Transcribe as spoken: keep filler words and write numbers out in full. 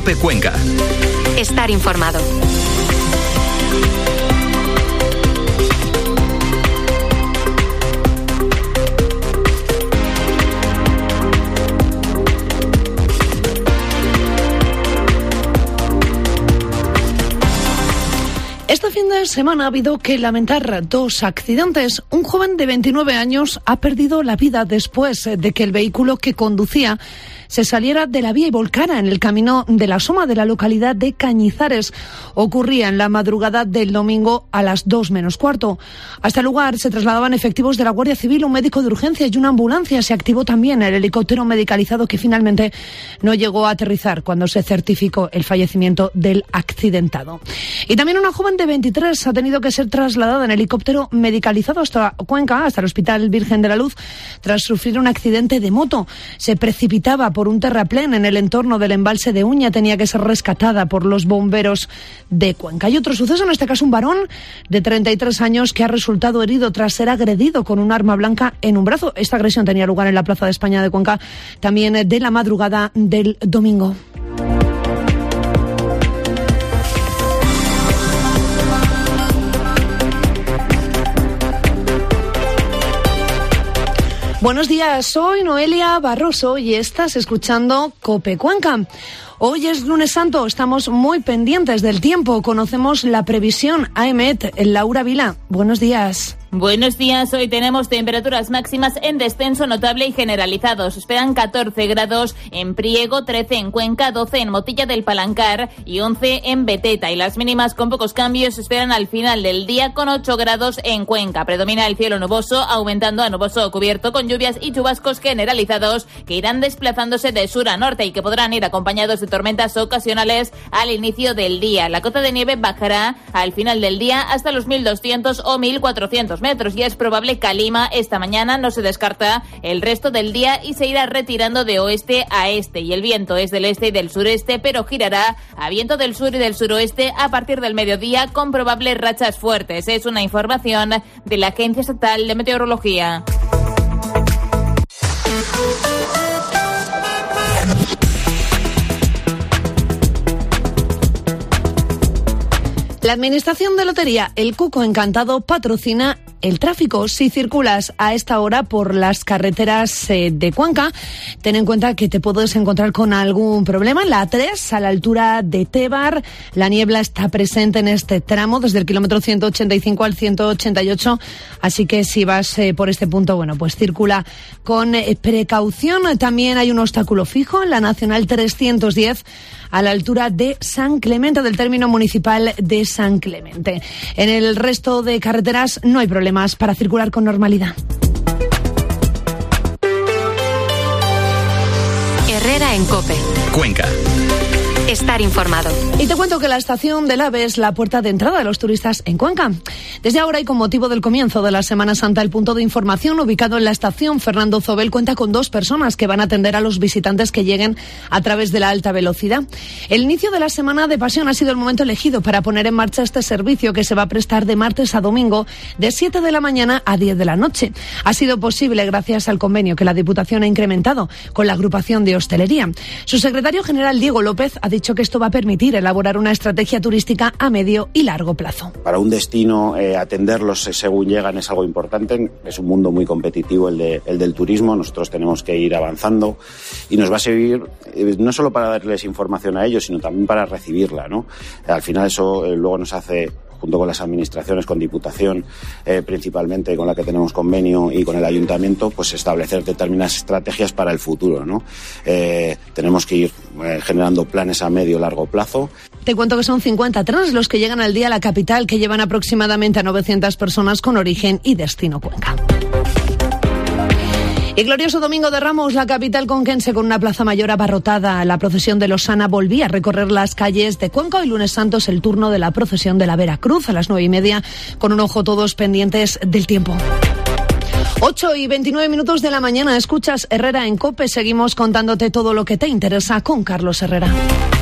COPE Cuenca. Estar informado. Este fin de semana ha habido que lamentar dos accidentes. Un joven de veintinueve años ha perdido la vida después de que el vehículo que conducía se saliera de la vía y volcara en el camino de la Soma de la localidad de Cañizares. Ocurría en la madrugada del domingo a las dos menos cuarto. Hasta el lugar se trasladaban efectivos de la Guardia Civil, un médico de urgencia y una ambulancia. Se activó también el helicóptero medicalizado que finalmente no llegó a aterrizar cuando se certificó el fallecimiento del accidentado. Y también una joven de veintitrés ha tenido que ser trasladada en helicóptero medicalizado hasta Cuenca, hasta el Hospital Virgen de la Luz, tras sufrir un accidente de moto. Se precipitaba por un terraplén en el entorno del embalse de Uña, tenía que ser rescatada por los bomberos de Cuenca. Y otro suceso, en este caso un varón de treinta y tres años que ha resultado herido tras ser agredido con un arma blanca en un brazo. Esta agresión tenía lugar en la Plaza de España de Cuenca, también de la madrugada del domingo. Buenos días, soy Noelia Barroso y estás escuchando COPE Cuenca. Hoy es lunes santo, estamos muy pendientes del tiempo, conocemos la previsión A E M E T. Laura Vila, buenos días. Buenos días, hoy tenemos temperaturas máximas en descenso notable y generalizado. Se esperan catorce grados en Priego, trece en Cuenca, doce en Motilla del Palancar y once en Beteta. Y las mínimas con pocos cambios se esperan al final del día con ocho grados en Cuenca. Predomina el cielo nuboso, aumentando a nuboso cubierto con lluvias y chubascos generalizados que irán desplazándose de sur a norte y que podrán ir acompañados de tormentas ocasionales al inicio del día. La cota de nieve bajará al final del día hasta los mil doscientos o mil cuatrocientos metros y es probable calima esta mañana. No se descarta el resto del día y se irá retirando de oeste a este, y el viento es del este y del sureste, pero girará a viento del sur y del suroeste a partir del mediodía con probables rachas fuertes. Es una información de la Agencia Estatal de Meteorología. La Administración de Lotería El Cuco Encantado patrocina el tráfico. Si circulas a esta hora por las carreteras eh, de Cuenca, ten en cuenta que te puedes encontrar con algún problema. En la A tres, a la altura de Tebar, la niebla está presente en este tramo desde el kilómetro ciento ochenta y cinco al ciento ochenta y ocho, así que si vas eh, por este punto, bueno, pues circula con eh, precaución. También hay un obstáculo fijo en la Nacional trescientos diez, a la altura de San Clemente, del término municipal de San Clemente. En el resto de carreteras no hay problemas para circular con normalidad. Herrera en COPE. Cuenca. Estar informado. Y te cuento que la estación del AVE es la puerta de entrada de los turistas en Cuenca. Desde ahora y con motivo del comienzo de la Semana Santa, el punto de información ubicado en la estación Fernando Zobel cuenta con dos personas que van a atender a los visitantes que lleguen a través de la alta velocidad. El inicio de la Semana de Pasión ha sido el momento elegido para poner en marcha este servicio que se va a prestar de martes a domingo de siete de la mañana a diez de la noche. Ha sido posible gracias al convenio que la Diputación ha incrementado con la agrupación de hostelería. Su secretario general, Diego López, ha dicho que esto va a permitir elaborar una estrategia turística a medio y largo plazo. Para un destino, eh, atenderlos según llegan es algo importante. Es un mundo muy competitivo el, de, el del turismo. Nosotros tenemos que ir avanzando y nos va a servir eh, no solo para darles información a ellos, sino también para recibirla, ¿no? Al final eso eh, luego nos hace, junto con las administraciones, con Diputación, eh, principalmente con la que tenemos convenio, y con el Ayuntamiento, pues establecer determinadas estrategias para el futuro, ¿no? Eh, tenemos que ir eh, generando planes a medio y largo plazo. Te cuento que son cincuenta trenes los que llegan al día a la capital, que llevan aproximadamente a novecientas personas con origen y destino Cuenca. Y glorioso Domingo de Ramos, la capital conquense con una plaza mayor abarrotada. La procesión de Losana volvía a recorrer las calles de Cuenca. Hoy lunes santo es el turno de la procesión de la Veracruz a las nueve y media, con un ojo todos pendientes del tiempo. ocho y veintinueve minutos de la mañana, escuchas Herrera en COPE. Seguimos contándote todo lo que te interesa con Carlos Herrera.